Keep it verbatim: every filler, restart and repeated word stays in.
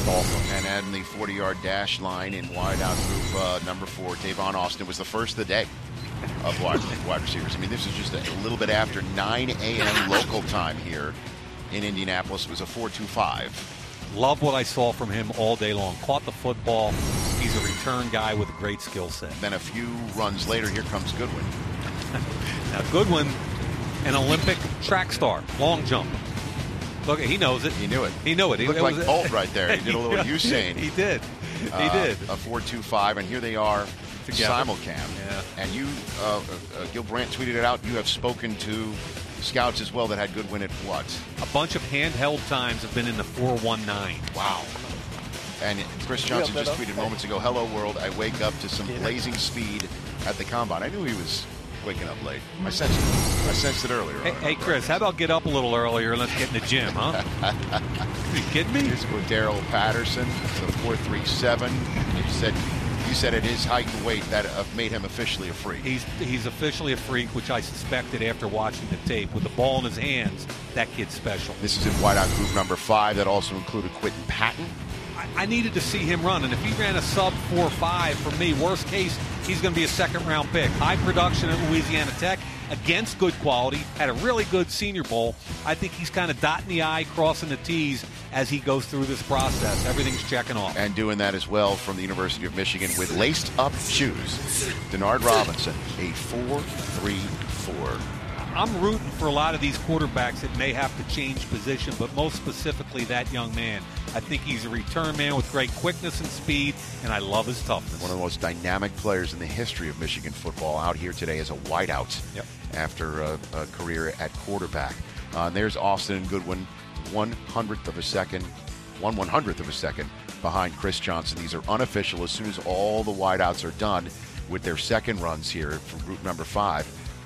awesome. And adding the forty-yard dash line in wideout group uh, number four, Davon Austin was the first of the day of wide, wide receivers. I mean, this is just a little bit after nine a.m. local time here in Indianapolis. It was a four two five. Love what I saw from him all day long. Caught the football. He's a return guy with a great skill set. Then a few runs later, here comes Goodwin. Now, Goodwin, an Olympic track star, long jump. Look, he knows it. He knew it. He knew it. He looked it like was, Bolt right there. He did a little Usain. He did. He uh, did. A four two five, and here they are together. Simulcam. Yeah. And you, uh, uh, Gil Brandt tweeted it out. You have spoken to scouts as well that had Goodwin at what? A bunch of handheld times have been in the four one nine. Wow. And Chris Johnson just tweeted moments ago, hello world, I wake up to some blazing speed at the combine. I knew he was waking up late. I sensed it. I sensed it earlier. Hey, hey Chris, how about get up a little earlier and let's get in the gym, huh? Are you kidding me? Here's Daryl Patterson, the four three seven. You said you said at his height and weight that uh, made him officially a freak. He's he's officially a freak, which I suspected after watching the tape. With the ball in his hands, that kid's special. This is in wideout group number five. That also included Quentin Patton. I, I needed to see him run, and if he ran a sub four five, for me, worst case, he's going to be a second-round pick. High production at Louisiana Tech against good quality. Had a really good Senior Bowl. I think he's kind of dotting the I, crossing the T's as he goes through this process. Everything's checking off. And doing that as well from the University of Michigan with laced-up shoes. Denard Robinson, a four three four. I'm rooting for a lot of these quarterbacks that may have to change position, but most specifically that young man. I think he's a return man with great quickness and speed, and I love his toughness. One of the most dynamic players in the history of Michigan football out here today as a wideout yep. after a, a career at quarterback. Uh, and there's Austin and Goodwin, one hundredth of a second, one one hundredth of a second behind Chris Johnson. These are unofficial. As soon as all the wideouts are done with their second runs here from group number five,